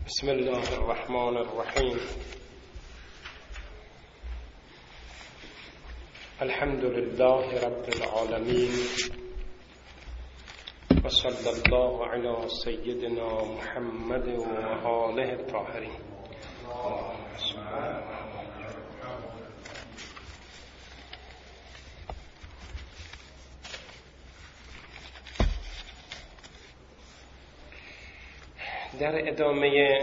بسم الله الرحمن الرحیم. الحمد لله رب العالمین و صلی الله علی سیدنا محمد و آله الطاهرین. در ادامه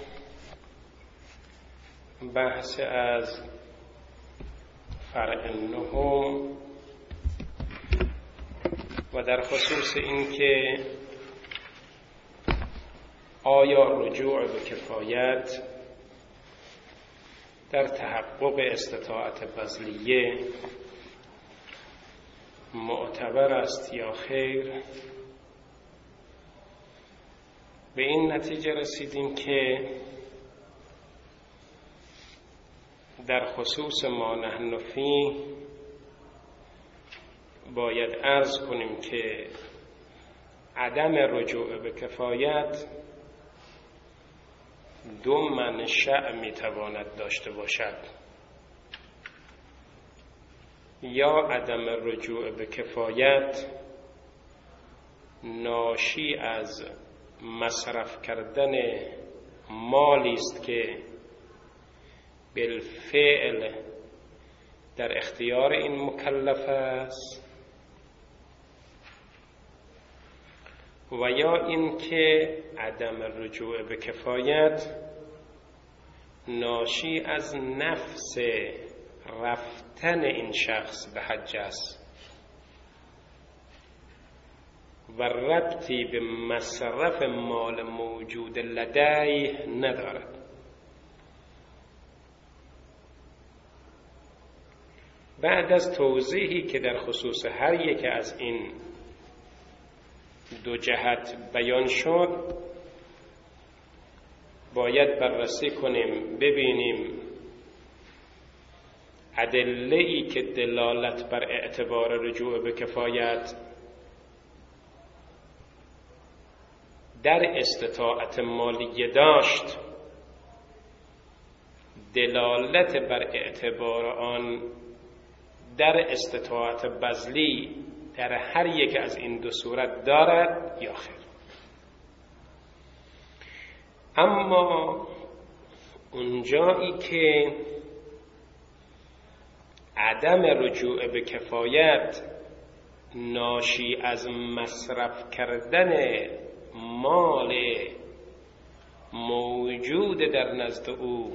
بحث از فرع نهم و در خصوص اینکه آیا رجوع به کفایت در تحقق استطاعت بذلیه معتبر است یا خیر، به این نتیجه رسیدیم که در خصوص ما نحن فیه باید عرض کنیم که عدم رجوع به کفایت دو منشأ میتواند داشته باشد: یا عدم رجوع به کفایت ناشی از مصرف کردن مالی است که بالفعل در اختیار این مکلف است، و یا اینکه عدم رجوع به کفایت ناشی از نفس رفتن این شخص به حج است و ربطی به مصرف مال موجود لدیه ندارد. بعد از توضیحی که در خصوص هر یک از این دو جهت بیان شد، باید بررسی کنیم ببینیم ادله‌ای که دلالت بر اعتبار رجوع به کفایت در استطاعت مالیه داشت دلالت بر اعتبار آن در استطاعت بذلی در هر یک از این دو صورت دارد یا خیر. اما اونجایی که عدم رجوع به کفایت ناشی از مصرف کردن مال موجود در نزد او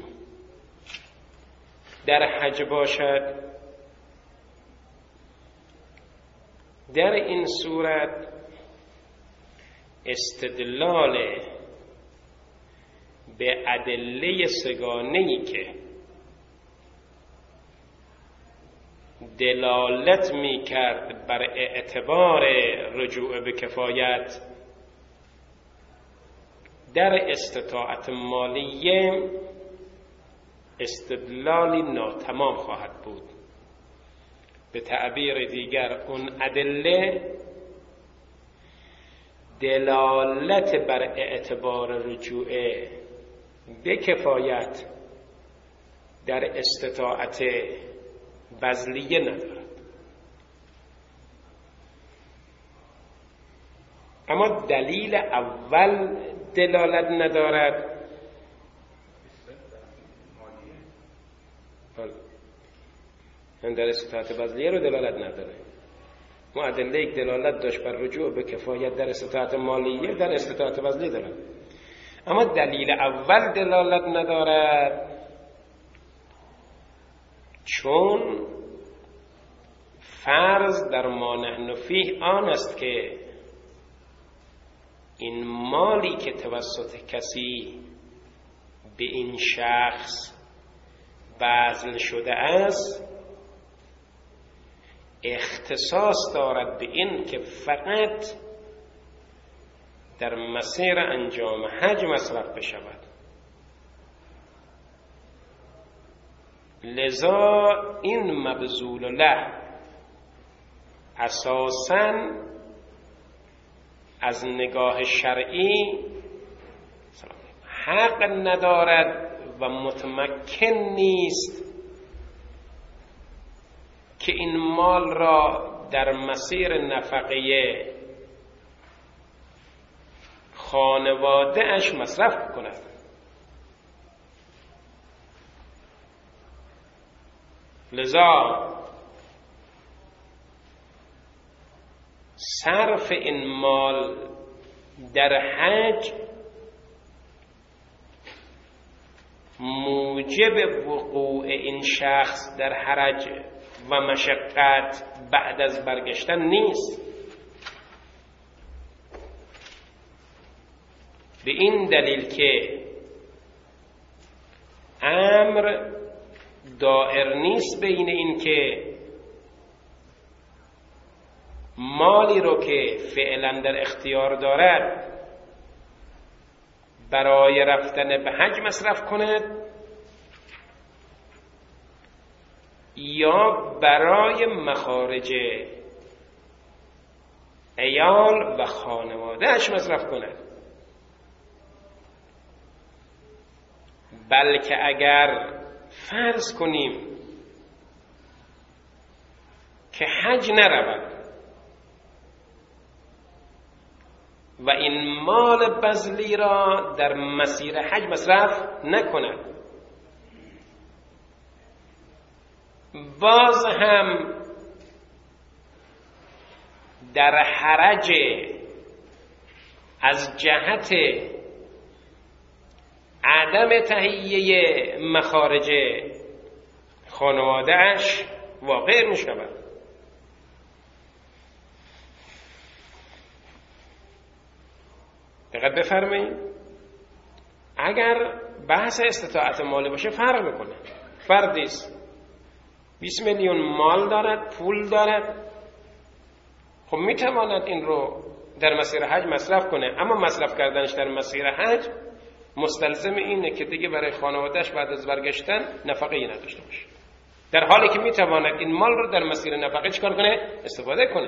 در حج باشد، در این صورت استدلال به ادله سگانه‌ای که دلالت می کرد بر اعتبار رجوع به کفایت در استطاعت مالیه استدلالی ناتمام خواهد بود. به تعبیر دیگر اون ادله دلالت بر اعتبار رجوع به کفایت در استطاعت بذلیه ندارد. اما دلیل اول دلالت ندارد، در استطاعت بذلیه رو دلالت نداره. ما ادله یک دلالت داشت بر رجوع به کفایت در استطاعت مالیه در استطاعت بذلیه دارد، اما دلیل اول دلالت ندارد چون فرض در ما نحن فیه آن است که این مالی که توسط کسی به این شخص بذل شده است اختصاص دارد به این که فقط در مسیر انجام حج مصرف بشود. لذا این مبذول له اساساً از نگاه شرعی حق ندارد و متمکن نیست که این مال را در مسیر نفقه خانواده اش مصرف کند. لذا صرف این مال در حج موجب وقوع این شخص در حرج و مشقت بعد از برگشتن نیست. به این دلیل که امر دائر نیست بین این که مالی رو که فعلا در اختیار دارد برای رفتن به حج مصرف کند یا برای مخارج عیال و خانوادهش مصرف کند. بلکه اگر فرض کنیم که حج نرود و این مال بذلی را در مسیر حج مصرف نکند، باز هم در حرج از جهت عدم تهیه مخارج خانواده‌اش واقع می شود. دقت بفرمایید، اگر بحث استطاعت مالی باشه فرق میکنه. فردی است 20 میلیون مال دارد، پول دارد، خب میتواند این رو در مسیر حج مصرف کنه، اما مصرف کردنش در مسیر حج مستلزم اینه که دیگه برای خانوادهش بعد از برگشتن نفقه‌ای نداشته باشه، در حالی که میتواند این مال رو در مسیر نفقه چیکار کنه؟ استفاده کنه.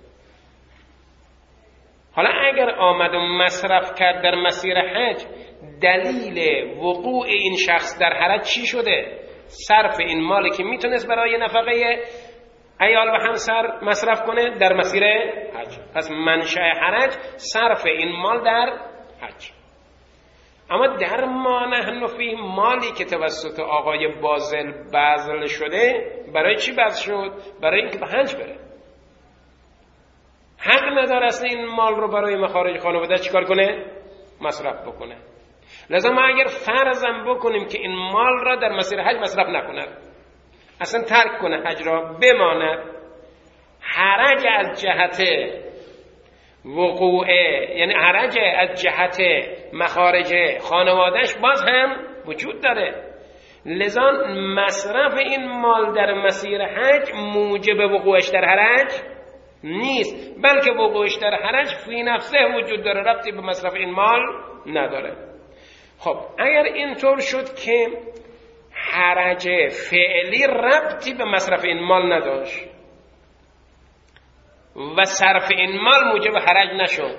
حالا اگر آمد و مصرف کرد در مسیر حج، دلیل وقوع این شخص در حرج چی شده؟ صرف این مالی که میتونست برای نفقه عیال و همسر مصرف کنه در مسیر حج. پس منشأ حرج صرف این مال در حج. اما در ما نحن فی مالی که توسط آقای باذل بذل شده، برای چی بذل شد؟ برای اینکه به حج بره. حق نداره اصلا این مال رو برای مخارج خانواده چیکار کنه؟ مصرف بکنه. لذا ما اگر فرضم بکنیم که این مال را در مسیر حج مصرف نکند، اصلا ترک کنه حج را، بماند، حرج از جهت وقوع، یعنی حرج از جهت مخارج خانوادهش باز هم وجود داره. لذا مصرف این مال در مسیر حج موجب وقوعش در حرج نیست، بلکه وقوعش در حرج فی نفسه وجود داره، ربطی به مصرف این مال نداره. خب اگر اینطور شد که حرج فعلی ربطی به مصرف این مال نداشت و صرف این مال موجب حرج نشد،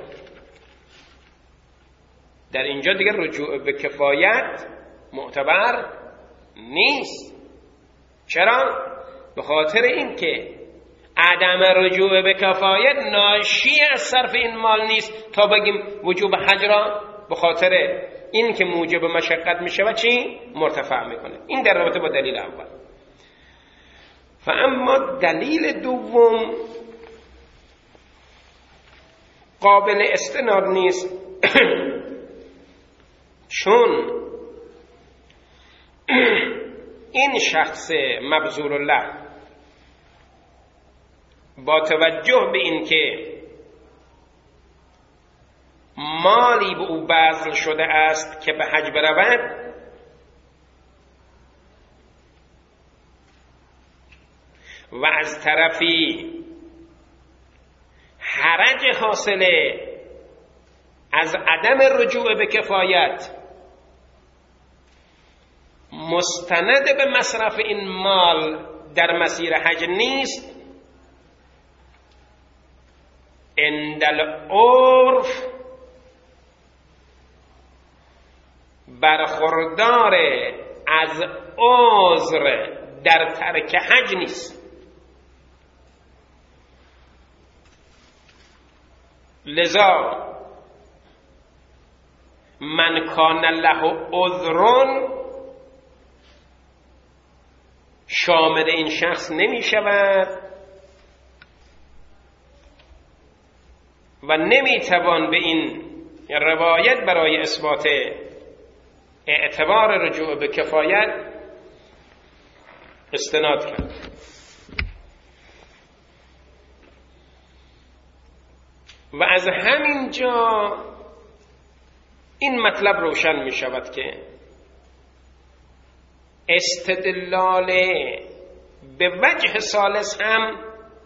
در اینجا دیگر رجوع به کفایت معتبر نیست. چرا؟ به خاطر اینکه عدم رجوع به کفایت ناشی از صرف این مال نیست تا بگیم وجوب حج را به خاطر این که موجب مشقت میشه و چی؟ مرتفع میکنه. این در رابطه با دلیل اول. و اما دلیل دوم قابل استناد نیست چون این شخص مبذول الله با توجه به این که مالی به او بذل شده است که به حج برود، و از طرفی حرج حاصله از عدم رجوع به کفایت مستند به مصرف این مال در مسیر حج نیست، عند العرف برخوردار از عذر در ترک حج نیست. لذا من کان له عذر شامل این شخص نمی شود و نمی توان به این روایت برای اثبات اعتبار رجوع به کفایت استناد کرد. و از همین جا این مطلب روشن می شود که استدلال به وجه ثالث هم،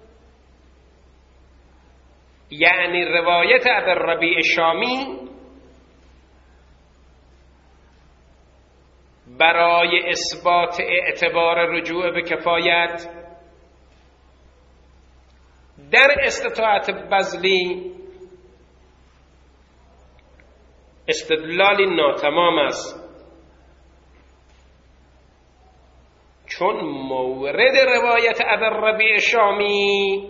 یعنی روایت ابوالربیع شامی، برای اثبات اعتبار رجوع به کفایت در استطاعت بذلی استدلالی ناتمام است، چون مورد روایت ابوالربیع شامی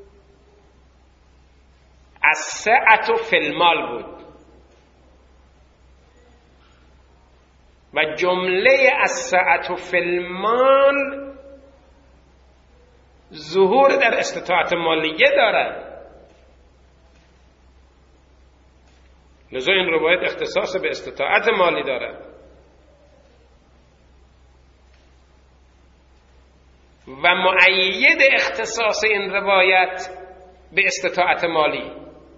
السعة فی المال بود و جمله السعة فی المال ظهور در استطاعت مالیه دارد. لذا این روایت اختصاص به استطاعت مالی دارد و مؤید اختصاص این روایت به استطاعت مالی،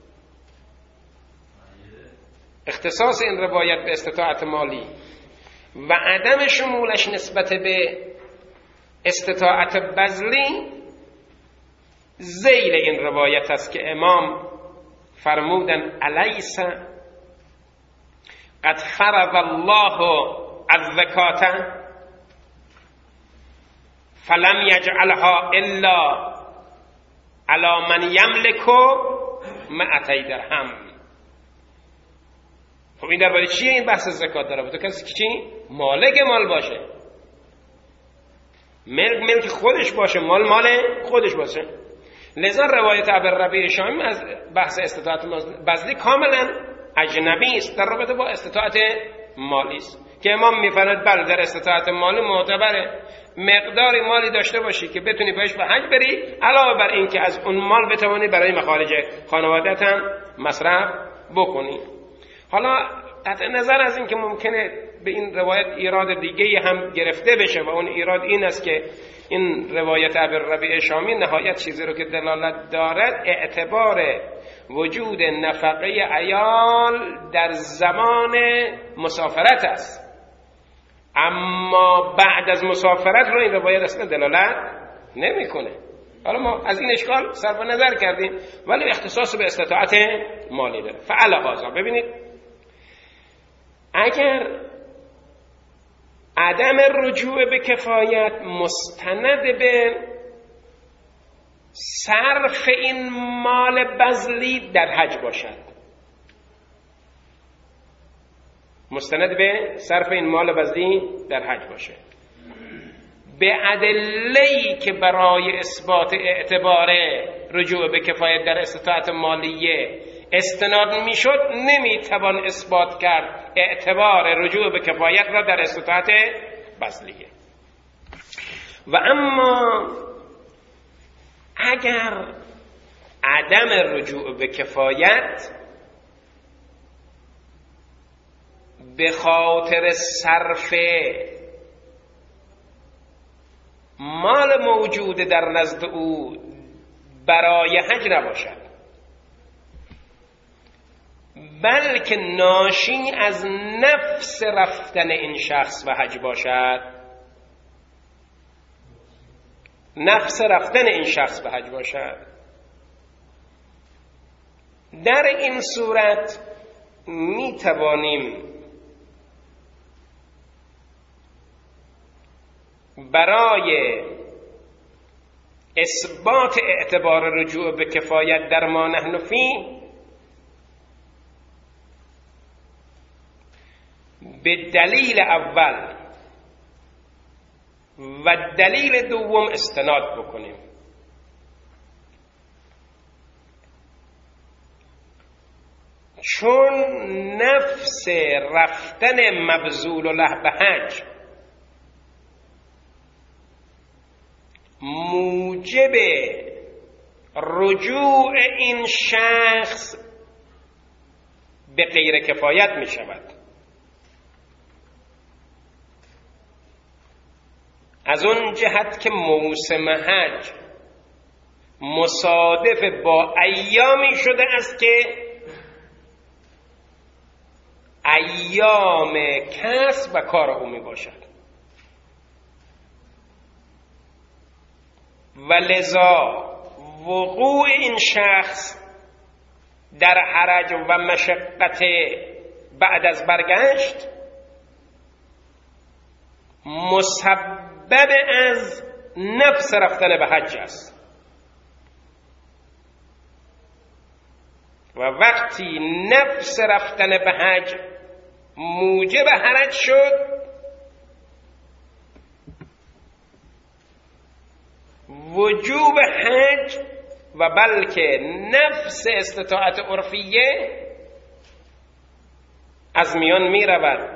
اختصاص این روایت به استطاعت مالی و عدم شمولش نسبت به استطاعت بذلی ذیل این روایت است که امام فرمودن الیس قد فرض الله الزکاة فلم یجعلها الا علی من یملک 200 درهم. خب این درباره چیه؟ این بحث زکات داره بود. کسی که چی؟ مالک مال باشه، ملک خودش باشه، مال خودش باشه. لذا روایت ابوالربیع شامی از بحث استطاعت بذلی کاملا اجنبی است، در رابطه با استطاعت مالی است که امام میفرماید بله در استطاعت مالی معتبره مقداری مالی داشته باشی که بتونی بهش به حج بری، علاوه بر این که از اون مال بتوانی برای مخارج خانوادت هم مصرف بکنی. حالا قطع نظر از این که ممکنه به این روایت ایراد دیگه هم گرفته بشه و اون ایراد این است که این روایت ابوالربیع شامی نهایت چیزی رو که دلالت دارد اعتبار وجود نفقه عیال در زمان مسافرت است، اما بعد از مسافرت رو این روایت اصلا دلالت نمیکنه. حالا ما از این اشکال صرف نظر کردیم ولی اختصاص به استطاعت مالی داره. فعلا هذا ببینید اگر عدم رجوع به کفایت مستند به صرف این مال بذلی در حج باشد، مستند به صرف این مال بذلی در حج باشه، به ادله‌ای که برای اثبات اعتبار رجوع به کفایت در استطاعت مالیه استناد میشد، نمیتوان اثبات کرد اعتبار رجوع به کفایت را در استطاعت بذلیه. و اما اگر عدم رجوع به کفایت به خاطر صرف مال موجود در نزد او برای حج نباشد، بلکه ناشی از نفس رفتن این شخص به حج باشد، نفس رفتن این شخص به حج باشد، در این صورت می توانیم برای اثبات اعتبار رجوع به کفایت در ما نحن فی به دلیل اول و دلیل دوم استناد بکنیم. چون نفس رفتن مبذول له به حج موجب رجوع این شخص به غیر کفایت می شود. از اون جهت که موسم حج مصادف با ایامی شده است که ایام کسب و کار او می باشد و لذا وقوع این شخص در حرج و مشقت بعد از برگشت مسبب از نفس رفتن به حج است و وقتی نفس رفتن به حج موجب حرج شد وجوب حج و بلکه نفس استطاعت عرفیه از میان می رود،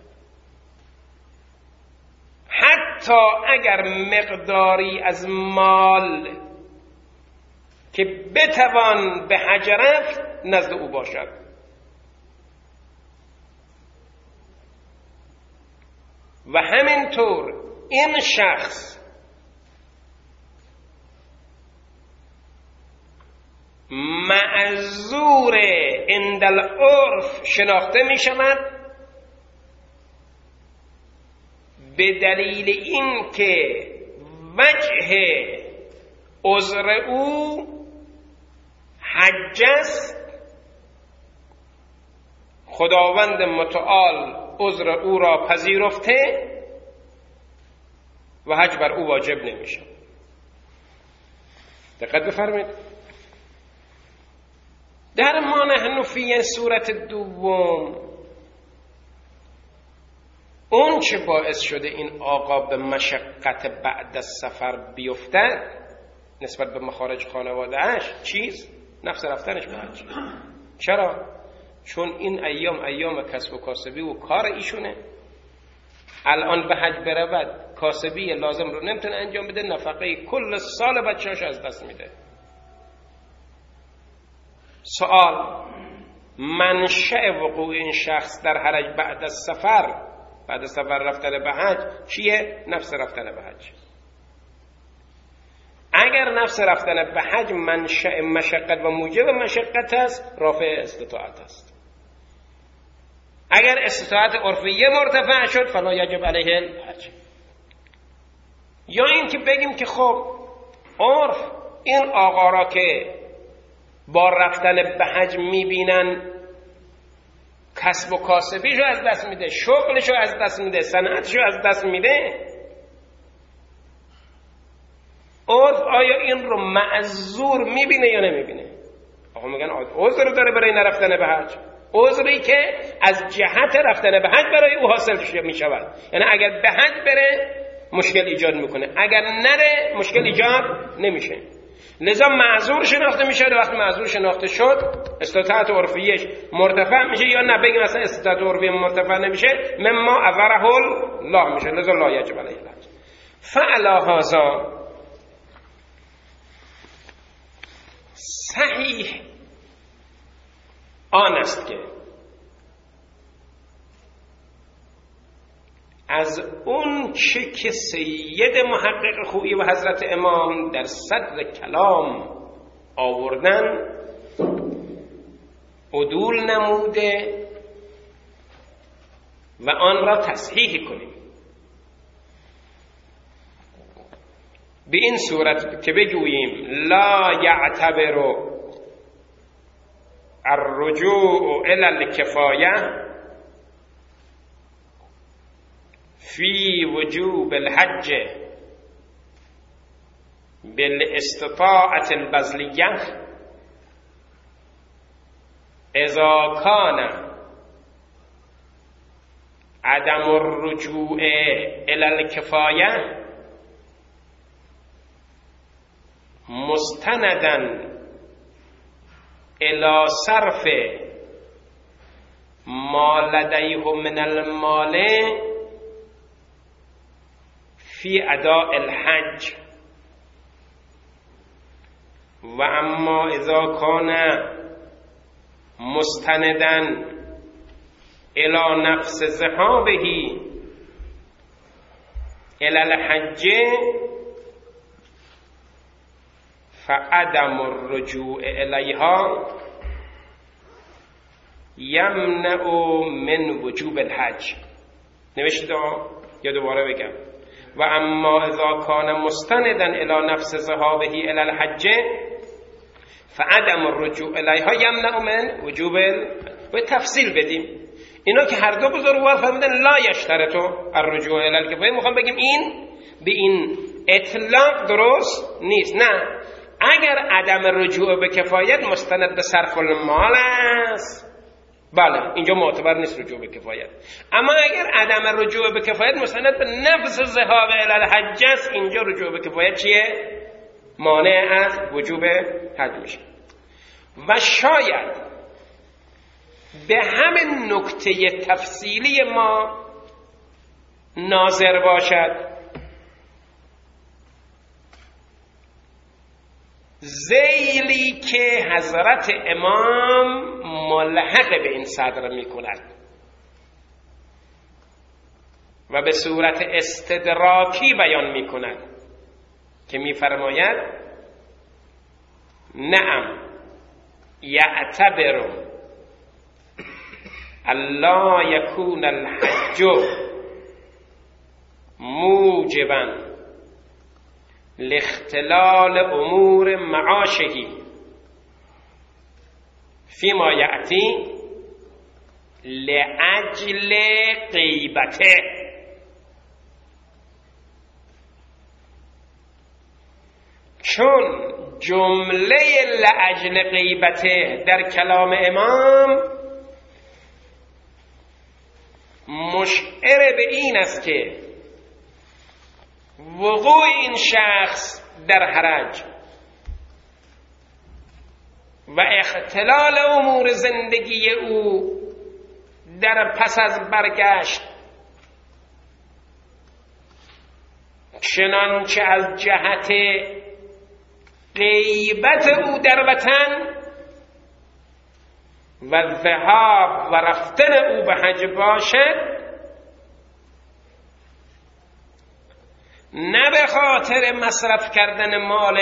حتی اگر مقداری از مال که بتوان به حج رفت نزد او باشد. و همینطور این شخص معذور عند العرف شناخته می شود به دلیل این که وجه عذر او حج است. خداوند متعال عذر او را پذیرفته و حج بر او واجب نمیشه. دقت بفرمایید. در ما نحن فی صورت دوم اون چه باعث شده این آقا به مشقت بعد از سفر بیفتد نسبت به مخارج خانوادهش نفس رفتنش به حج. چرا؟ چون این ایام کسب و کاسبی و کار ایشونه. الان به حج برود کاسبی لازم رو نمیتونه انجام بده، نفقه کل سال بچه‌اش از دست میده. سوال منشأ وقوع این شخص در حرج بعد از سفر رفتن به حج چیه؟ نفس رفتن به حج. اگر نفس رفتن به حج منشأ مشقت و موجب مشقت است، رافع استطاعت است. اگر استطاعت عرفیه مرتفع شد فلا یجب علیه الحج. یا این که بگیم که خب عرف این آقا را که با رفتن به حج میبینن کسب و کاسبیشو از دست میده، شغلشو از دست میده، صنعتشو از دست میده، عرف آیا این رو معذور میبینه یا نمیبینه؟ آقا میگن عذر داره برای نرفتن به حج، عذری که از جهت رفتن به حج برای او حاصل میشود. یعنی اگر به حج بره مشکل ایجاد میکنه، اگر نره مشکل ایجاد نمیشه. لذا معذور شناخته میشه. وقتی معذور شناخته شد استطاعت عرفیش مرتفع میشه، یا نه بگیم اصلا استطاعت عرفی مرتفع نمیشه، مما عذره الله میشه. لذا لا یجب علیه الحج. فعلی هذا صحیح آن است که از اون چه که سید محقق خویی و حضرت امام در صدر کلام آوردن عدول نموده و آن را تصحیح کنیم. به این صورت که بگوییم لا یعتبر الرجوع الى الکفایه فی وجوب الحج بالاستطاعة البذلیه اذا کان عدم الرجوع الی الکفایه مستنداً الی صرف ما لدیه من المال فی اداء الحج و اما اذا کان مستنداً الی نفس ذهابه الی الحج فعدم الرجوع الیها یمنع من وجوب الحج. نوشتید یا دوباره بگم؟ و اما اذا کان مستندا الی نفس ذهابه الی الحج فعدم الرجوع الیها یمنع من وجوب و تفصیل بدیم. اینا که هر دو بزرگوار فرمودن لا یشترطو الرجوع الی الکفایه، میخوام بگیم این به این اطلاق درست نیست. نه، اگر عدم رجوع به کفایت مستند به صرف المال است، بله اینجا معتبر نیست رجوع به کفایت. اما اگر عدم رجوع به کفایت مستند به نفس ذهاب الی الحج است، اینجا رجوع به کفایت چیه؟ مانع از وجوب حج میشه. و شاید به همین نکته تفصیلی ما ناظر باشد ذیلی که حضرت امام ملحق به این صدر می کند و به صورت استدراکی بیان می کند که می فرماید نعم یعتبر الا یکون الحج موجبا لاختلال امور معاشه فيما یأتی لأجل غیبته. چون جمله لأجل غیبته در کلام امام مشعر به این است که وقوع این شخص در حرج و اختلال امور زندگی او در پس از برگشت چنانچه از جهت غیبت او در وطن و ذهاب و رفتن او به حج باشد، نه به خاطر مصرف کردن مال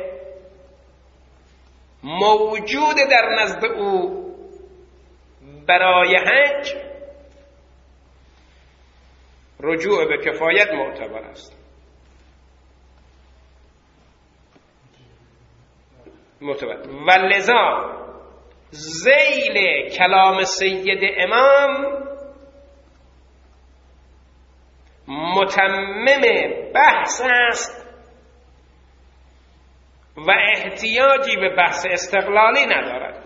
موجود در نزد او برای حج، رجوع به کفایت معتبر است. و لذا ذیل کلام سید امام متمم بحث است و احتیاجی به بحث استقلالی ندارد.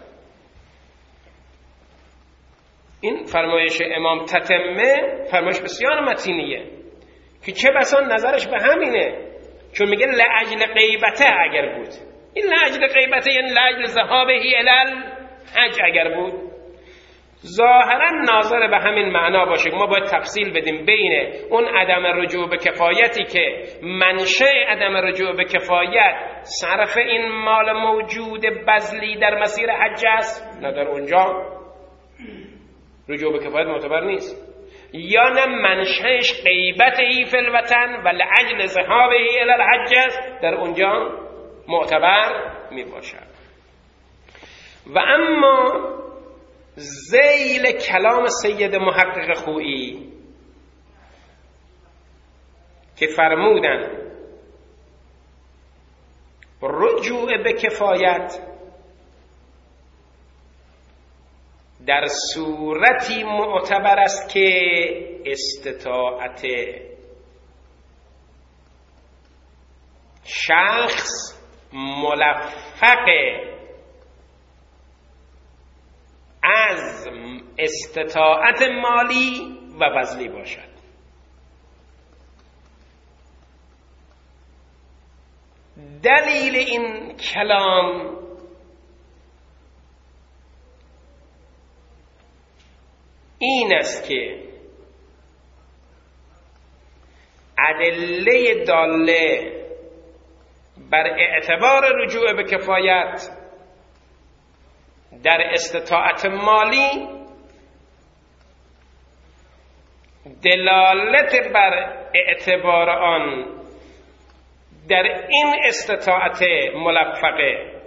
این فرمایش امام تتمه فرمایش بسیار متینیه که چه بسا نظرش به همینه، چون میگه لأجل غیبته اگر بود، این لأجل غیبته یعنی لأجل ذهابه الی الحج اگر بود، ظاهرا ناظر به همین معنا باشه. ما باید تفصیل بدیم بین اون عدم رجوع به کفایتی که منشأ عدم رجوع به کفایت صرف این مال موجود بذلی در مسیر حج است، نه در اونجا رجوع به کفایت معتبر نیست، یا نه منشأش غیبته فی الوطن و لأجل ذهابه الی الحج است، در اونجا معتبر می باشد. و اما ذیل کلام سید محقق خویی که فرمودن رجوع به کفایت در صورتی معتبر است که استطاعت شخص ملفق از استطاعت مالی و بذلی باشد. دلیل این کلام این است که ادله داله بر اعتبار رجوع به کفایت در استطاعت مالی دلالت بر اعتبار آن در این استطاعت ملفقه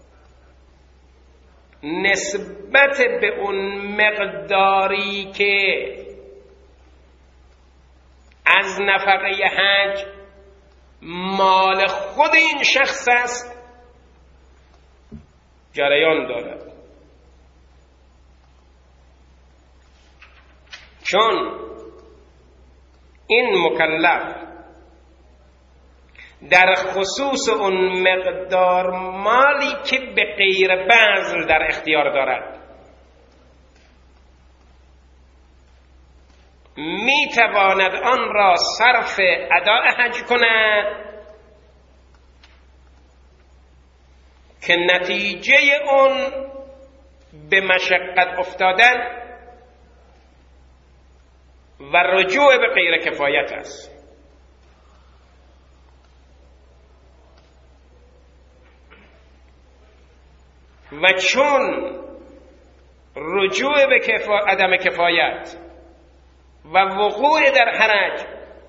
نسبت به اون مقداری که از نفقه حج مال خود این شخص است جریان دارد. چون این مکلف در خصوص اون مقدار مالی که به غیر بذل در اختیار دارد می تواند آن را صرف اداء حج کند که نتیجه اون به مشقت افتادن و رجوع به غیر کفایت است. و چون رجوع به عدم کفایت و وقوع در حرج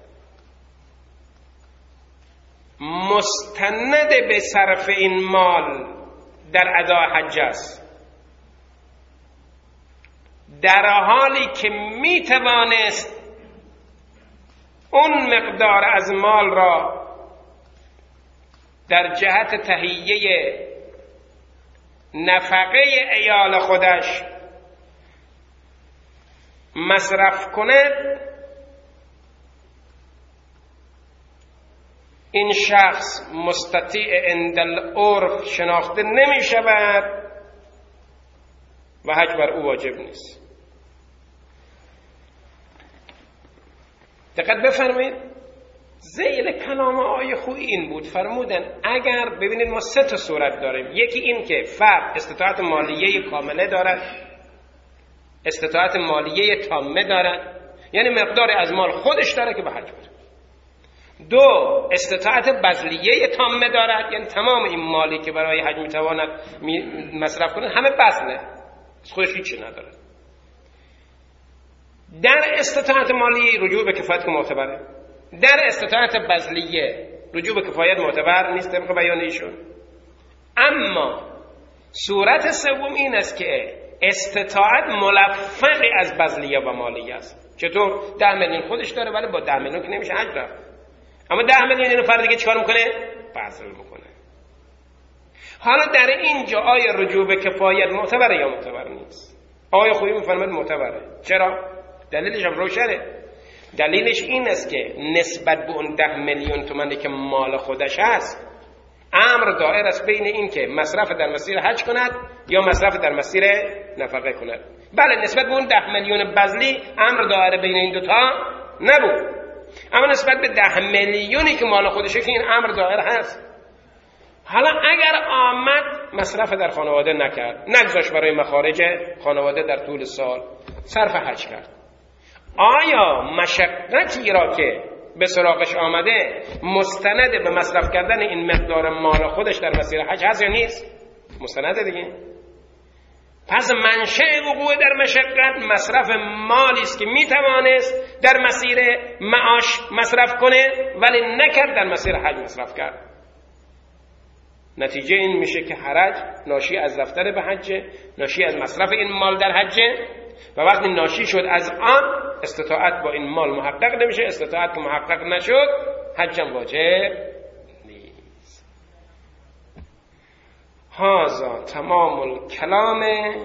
مستند به صرف این مال در اداء حج است، در حالی که می توانست اون مقدار از مال را در جهت تهیه نفقه عیال خودش مصرف کند، این شخص مستطیع عند العرف شناخته نمی شود و حج بر او واجب نیست. دقت بفرمایید، ذیل کلام آیه خوبی این بود، فرمودن اگر ببینید ما 3 صورت داریم. یکی این که فرد استطاعت مالیه کامله دارد، استطاعت مالیه تامه دارد، یعنی مقدار از مال خودش داره که به حج بره. 2 استطاعت بذلیه تامه دارد، یعنی تمام این مالی که برای حج میتواند مصرف کنه همه بذله، از خودش هیچی نداره. در استطاعت مالی رجوع به کفایت که معتبره، در استطاعت بذلیه رجوع به کفایت معتبر نیست طبق بیان ایشون. اما صورت سوم این است که استطاعت ملفق از بذلیه و مالیه است. چطور؟ 10 میلیون خودش داره ولی با 10 میلیون که نمیشه حج رفت، اما 10 میلیون اینو فرد دیگه چیکار میکنه؟ بذل میکنه. حالا در این جا آیا رجوع به کفایت معتبره یا معتبر نیست؟ آیا خوبی میفرماید معتبره. چرا؟ دلیلش هم روشنه. دلیلش این است که نسبت به اون 10 میلیون تومانی که مال خودش هست امر دائر است بین این که مصرف در مسیر حج کند یا مصرف در مسیر نفقه کند. بله نسبت به اون 10 میلیون بذلی امر دائر بین این دوتا نبود، اما نسبت به 10 میلیونی که مال خودشه که این امر دائر هست. حالا اگر آمد مصرف در خانواده نکرد، نگذاشت برای مخارج خانواده در طول سال، صرف حج کرد، آیا مشقتی را که به سراغش آمده مستند به مصرف کردن این مقدار مال خودش در مسیر حج هست یا نیست؟ مستند دیگه. پس منشأ وقوع در مشقت مصرف مالی است که میتوانست در مسیر معاش مصرف کنه ولی نکرد، در مسیر حج مصرف کرد. نتیجه این میشه که حرج ناشی از رفتن به حج، ناشی از مصرف این مال در حج، و وقتی ناشی شد از آن استطاعت با این مال محقق نمیشه. استطاعت که محقق نشد حجم واجب نیست. هذا تمام الکلام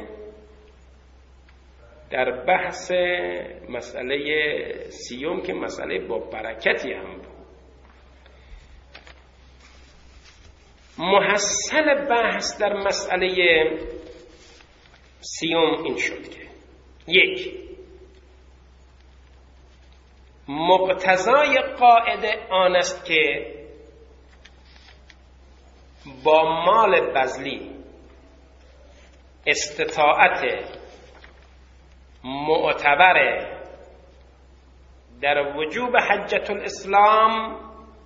در بحث مسئله 30 که مسئله با برکتی هم بود. محصل بحث در مسئله 30 این شد که 1 مقتضای قاعده آن است که با مال بذلی استطاعت معتبر در وجوب حجة الاسلام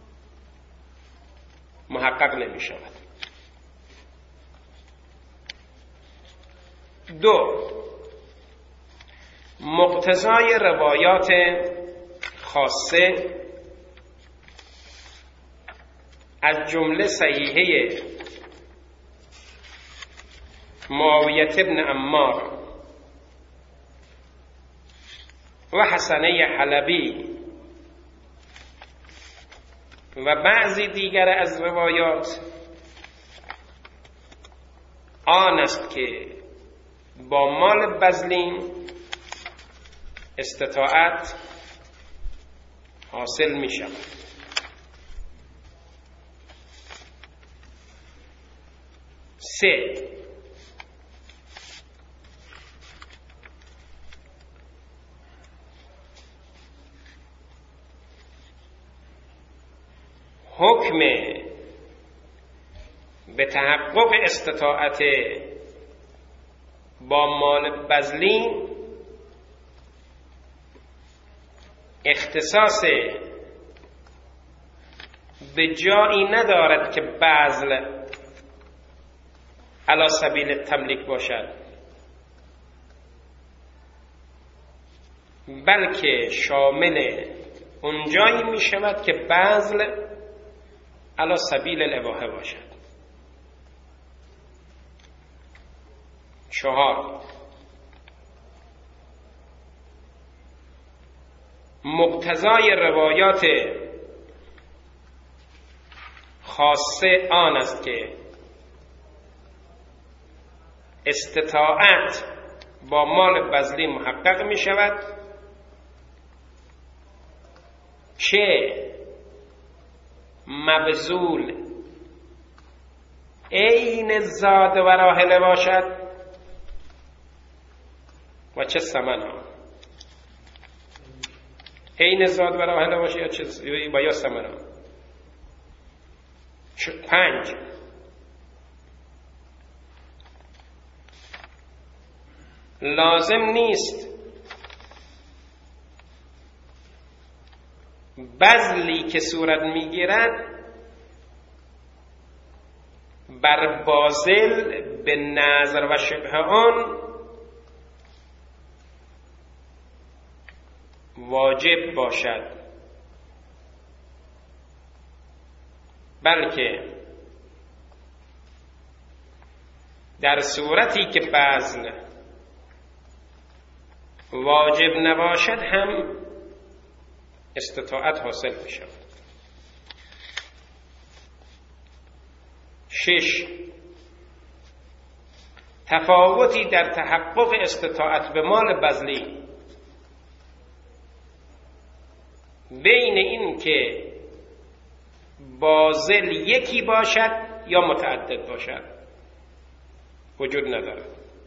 محقق نمی شود. 2. مقتضای روایات خاصه از جمله صحیحه معاویه بن عمار و حسنه حلبی و بعضی دیگر از روایات آن است که با مال بذلین استطاعت حاصل می شود. 3. حکم به تحقق استطاعت با مال بذلی اختصاص به جایی ندارد که بذل علی سبیل تملیک باشد، بلکه شامل اونجایی می شود که بذل علی سبیل الاباحه باشد. 4. مقتضای روایات خاصه آن است که استطاعت با مال بذلی محقق می شود چه مبذول عین زاد و راحله باشد و چه ثمنا. عین زاد و راحله باشه یا چه با یا ثمنا. 5. لازم نیست بذلی که صورت میگیرد بر باذل به نظر و شبه آن واجب باشد، بلکه در صورتی که بذل واجب نباشد هم استطاعت حاصل می شود. 6. تفاوتی در تحقق استطاعت به مال بذلی بین این که باذل یکی باشد یا متعدد باشد وجود ندارد.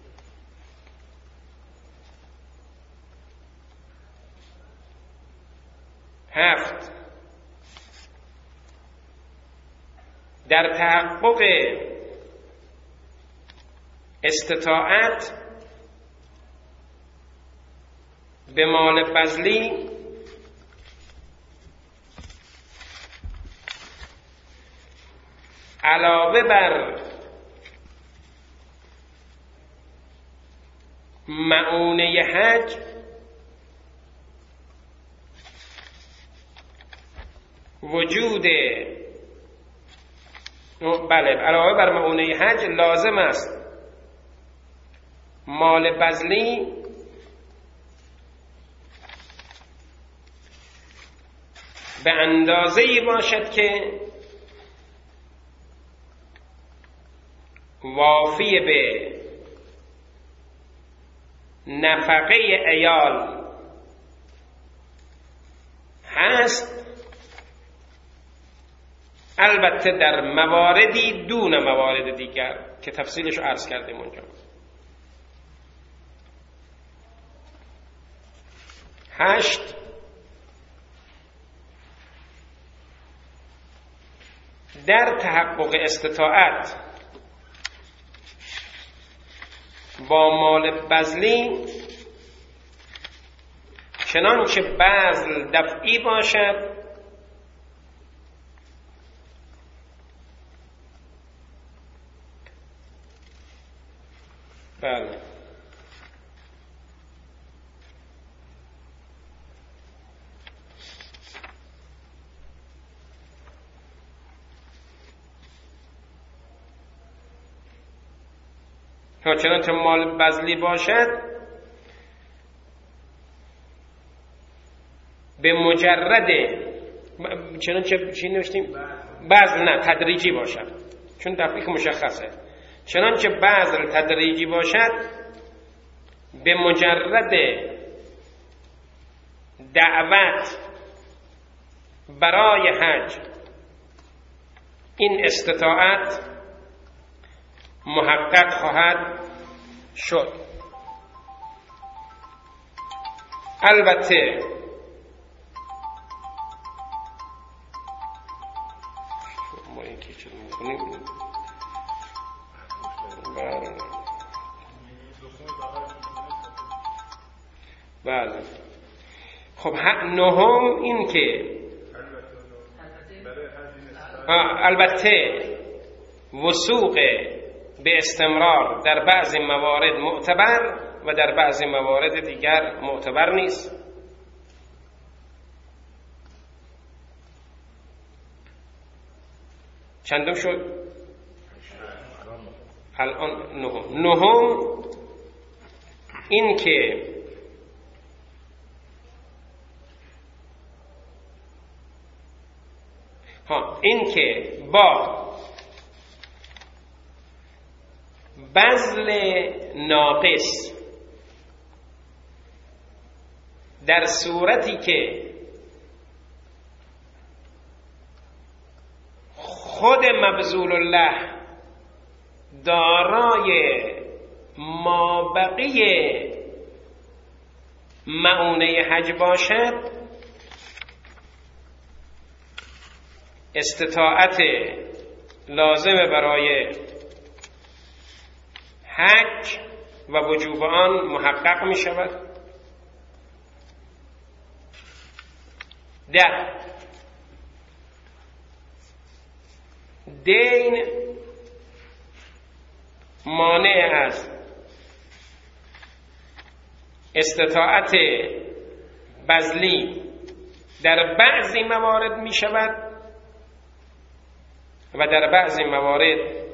7. در تحقق استطاعت به مال بذلی علاوه بر معونه حج وجود علاوه بر معونه حج لازم است مال بذلی به اندازه‌ای باشد که وافی به نفقه عیال هست، البته در مواردی دون موارد دیگر که تفصیلش رو عرض کردیم اونجا. 8. در تحقق استطاعت با مال بذلی چنانچه بذل دفعی باشد بله چنانچه مال بذلی باشد به مجرد چنانچه چی نوشتیم؟ بذل نه تدریجی باشد، چون دفعی که مشخصه. چنانچه بذل تدریجی باشد به مجرد دعوت برای حج این استطاعت محقق خواهد شد. البته ما این که چیز میکنیم بله. خب نهم این که البته وثوق به استمرار در بعضی موارد معتبر و در بعضی موارد دیگر معتبر نیست. چندم شد؟ الان نهم این که با بذل ناقص در صورتی که خود مبذول الله دارای مابقی مؤونه حج باشد، استطاعت لازم برای حج و وجوب آن محقق می شود. در دین مانع از استطاعت بذلی در بعضی موارد می شود و در بعضی موارد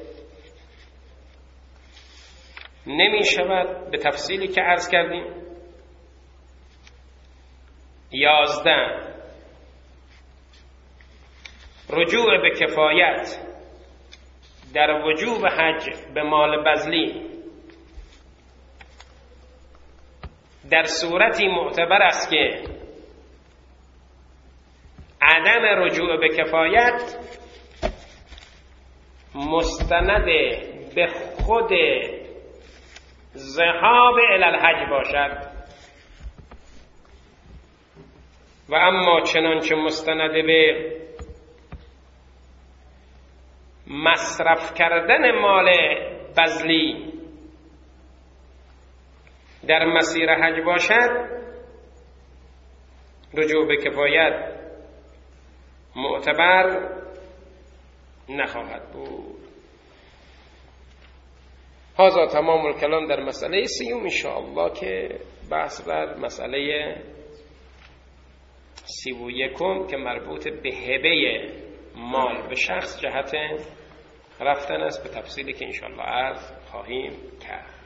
نمی شود، به تفصیلی که عرض کردیم. 11 رجوع به کفایت در وجوب حج به مال بذلی در صورتی معتبر است که عدم رجوع به کفایت مستند به خود ذهاب الی الحج باشد و اما چنانچه مستند به مصرف کردن مال بذلی در مسیر حج باشد، رجوع به کفایت معتبر نخواهد بود. هذا تمام الکلام در مسئله سیوم. ان شاء الله که بحث بر مسئله 31 که مربوط به هبه مال به شخص جهت رفتن است، به تفصیلی که ان شاء الله عرض خواهیم کرد.